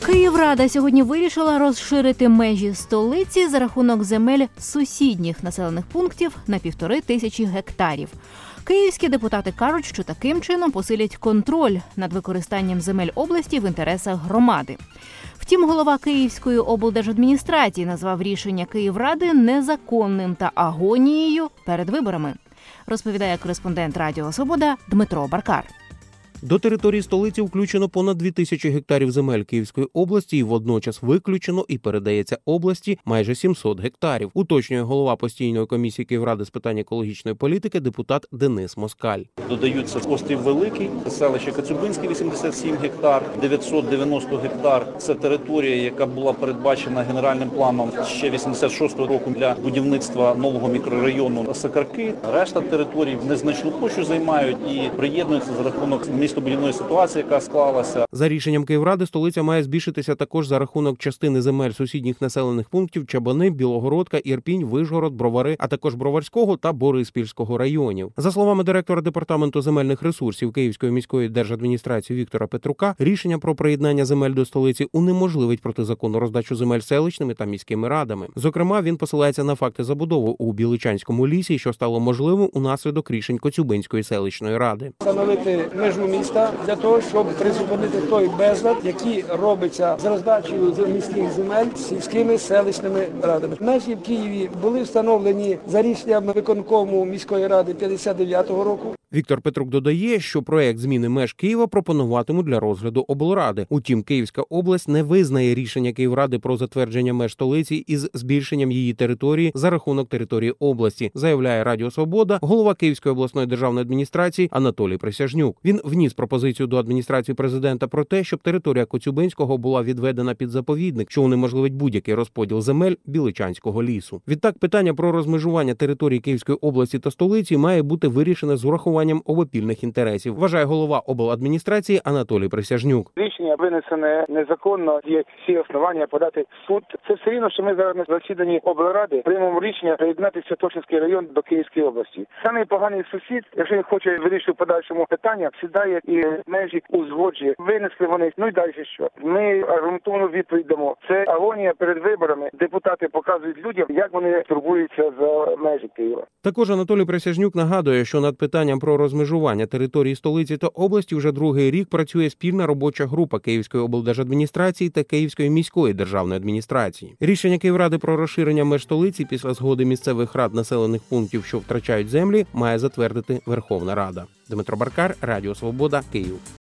Київрада сьогодні вирішила розширити межі столиці за рахунок земель сусідніх населених пунктів на 1500 гектарів. Київські депутати кажуть, що таким чином посилять контроль над використанням земель області в інтересах громади. Втім, голова Київської облдержадміністрації назвав рішення Київради незаконним та агонією перед виборами. Розповідає кореспондент Радіо Свобода Дмитро Баркар. До території столиці включено понад 2000 гектарів земель Київської області і водночас виключено і передається області майже 700 гектарів, уточнює голова постійної комісії Київради з питань екологічної політики депутат Денис Москаль. Додаються Острів Великий, селище Коцюбинське 87 гектар, 990 гектар – це територія, яка була передбачена генеральним планом ще 86-го року для будівництва нового мікрорайону Сакарки. Решта територій незначну площу займають і приєднуються за рахунок містобудівної ситуації, яка склалася. За рішенням Київради столиця має збільшитися також за рахунок частини земель сусідніх населених пунктів Чабани, Білогородка, Ірпінь, Вишгород, Бровари, а також Броварського та Бориспільського районів. За словами директора департаменту земельних ресурсів Київської міської держадміністрації Віктора Петрука, рішення про приєднання земель до столиці унеможливить протизаконну роздачу земель селищними та міськими радами. Зокрема, він посилається на факти забудови у Біличанському лісі, що стало можливим унаслідок рішень Коцюбинської селищної ради. Встановити межу міста для того, щоб призупинити той безлад, який робиться з роздачею міських земель сільськими селищними радами. Межі в Києві були встановлені за рішенням виконкому міської ради 59-го року. Віктор Петрук додає, що проект зміни меж Києва пропонуватимуть для розгляду облради. Утім, Київська область не визнає рішення Київради про затвердження меж столиці із збільшенням її території за рахунок території області, заявляє Радіо Свобода голова Київської обласної державної адміністрації Анатолій Присяжнюк. Він вніс пропозицію до адміністрації президента про те, щоб територія Коцюбинського була відведена під заповідник, що унеможливить будь-який розподіл земель Біличанського лісу. Відтак, питання про розмежування території Київської області та столиці має бути вирішене з урахуванням обопільних інтересів, вважає голова обладміністрації Анатолій Присяжнюк. Рішення винесене незаконно, є всі основання подати в суд. Це все рівно, що ми зараз на засіданні облради приймемо рішення приєднати Святошинський район до Київської області. Самий поганий сусід, якщо він хоче вирішити в подальшому питання, сідає і межі узгоджує. Винесли вони, ну і далі що? Ми аргументовну відповідь дамо. Це агонія перед виборами. Депутати показують людям, як вони турбуються за межі Києва. Також Анатолій Присяжнюк нагадує, що над питанням про розмежування території столиці та області вже другий рік працює спільна робоча група Київської облдержадміністрації та Київської міської державної адміністрації. Рішення Київради про розширення меж столиці після згоди місцевих рад населених пунктів, що втрачають землі, має затвердити Верховна Рада. Дмитро Баркар, Радіо Свобода, Київ.